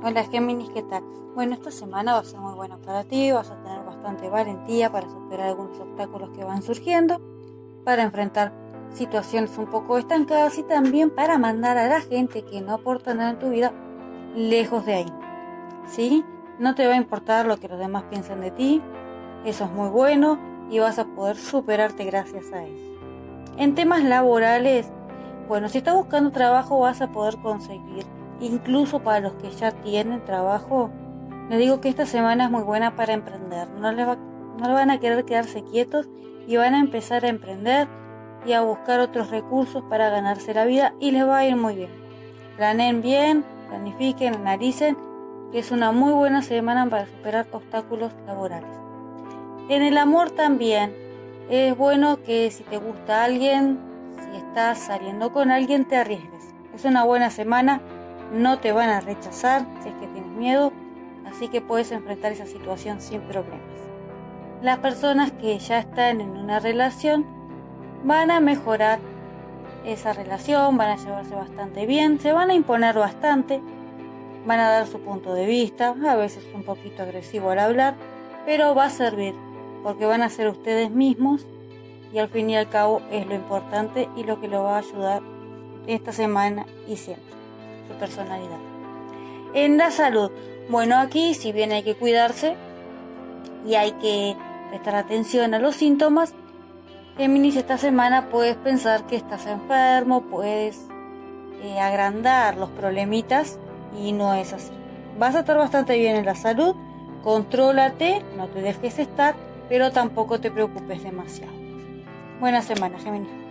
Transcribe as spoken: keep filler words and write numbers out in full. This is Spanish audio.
Hola Géminis, ¿qué tal? Bueno, esta semana va a ser muy buena para ti, vas a tener bastante valentía para superar algunos obstáculos que van surgiendo, para enfrentar situaciones un poco estancadas y también para mandar a la gente que no aporta nada en tu vida lejos de ahí, ¿sí? No te va a importar lo que los demás piensan de ti, eso es muy bueno y vas a poder superarte gracias a eso. En temas laborales, bueno, si estás buscando trabajo vas a poder conseguir. Incluso para los que ya tienen trabajo, les digo que esta semana es muy buena para emprender. No les va, no van a querer quedarse quietos y van a empezar a emprender y a buscar otros recursos para ganarse la vida y les va a ir muy bien. Planeen bien, planifiquen, analicen, que es una muy buena semana para superar obstáculos laborales. En el amor también es bueno que si te gusta alguien, si estás saliendo con alguien, te arriesgues. Es una buena semana. No te van a rechazar si es que tienes miedo, así que puedes enfrentar esa situación sin problemas. Las personas que ya están en una relación van a mejorar esa relación, van a llevarse bastante bien, se van a imponer bastante, van a dar su punto de vista, a veces un poquito agresivo al hablar, pero va a servir porque van a ser ustedes mismos y al fin y al cabo es lo importante y lo que lo va a ayudar esta semana y siempre. Su personalidad. En la salud, bueno, aquí si bien hay que cuidarse y hay que prestar atención a los síntomas, Géminis, esta semana puedes pensar que estás enfermo, puedes eh, agrandar los problemitas y no es así. Vas a estar bastante bien en la salud, contrólate, no te dejes estar, pero tampoco te preocupes demasiado. Buena semana, Géminis.